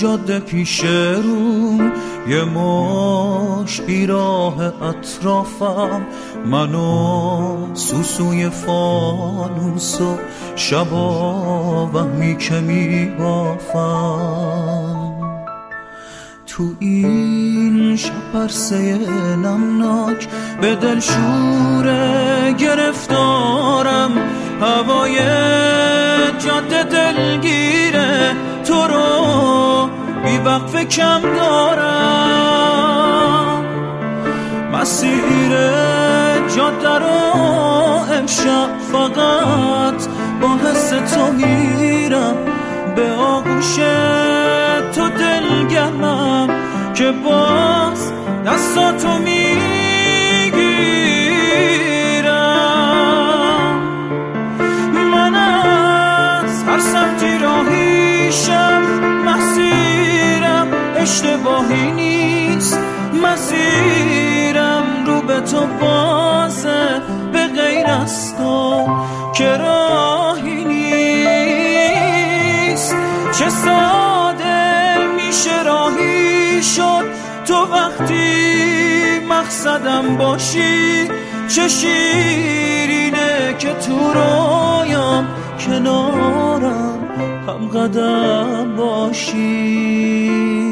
جاده پیش روم یه مش بیراه اطرافم، منو سوسوی فانوس و شبا وهمی که میبافم. تو این شب عرصه نمناک به دل شوره گرفتارم، هوای جاده دلگیره، تو رو بی وقفه کم دارم. مسیر جاده رو امشب فقط با حس تو میرم، به آغوش تو دلگرمم که باز دستاتو میگیرم. من از هر سمتی راهیشم، مسیرم اشتباهی نیست، مسیرم رو به تو بازه، به غیر از تو که راهی نیست. چه ساده میشه راهی شد تو وقتی مقصدم باشی، چه شیرینه که تو رویام کنارم هم قدم باشی.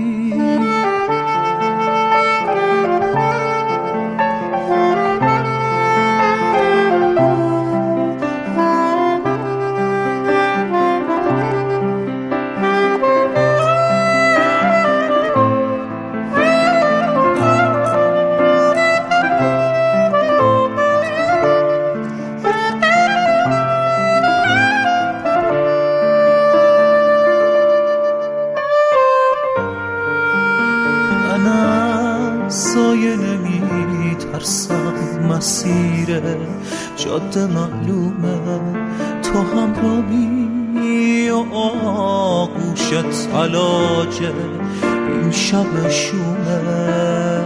سایه نمی ترسم، مسیر جاده معلومه، تو همراهی و آغوشت علاجه این شب شومه.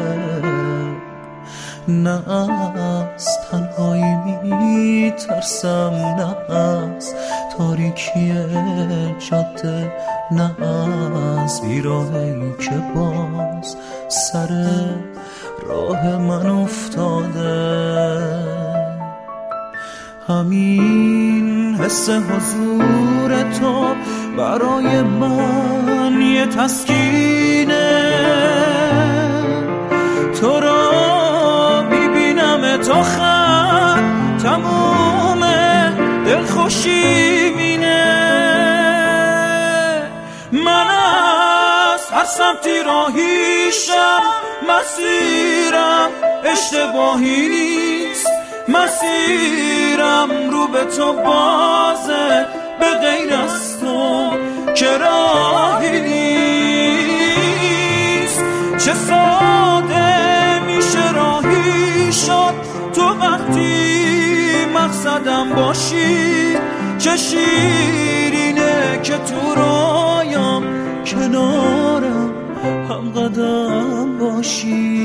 نه از تنهایی می ترسم، نه از تاریکی جاده، نه از بیراهی که باز سر راه من افتاده. همین حس حضور تو برای من یه تسکینه، تو رو میبینم تا خط تموم دلخوشی مینه. من از هر سمتی راهیشم، مسیرم اشتباهی نیست، مسیرم رو به تو بازه، به غیر از تو که راهی نیست. چه ساده میشه راهی شد تو وقتی مقصدم باشی، چه شیرینه که تو رویام کنارم هم قدم باشی.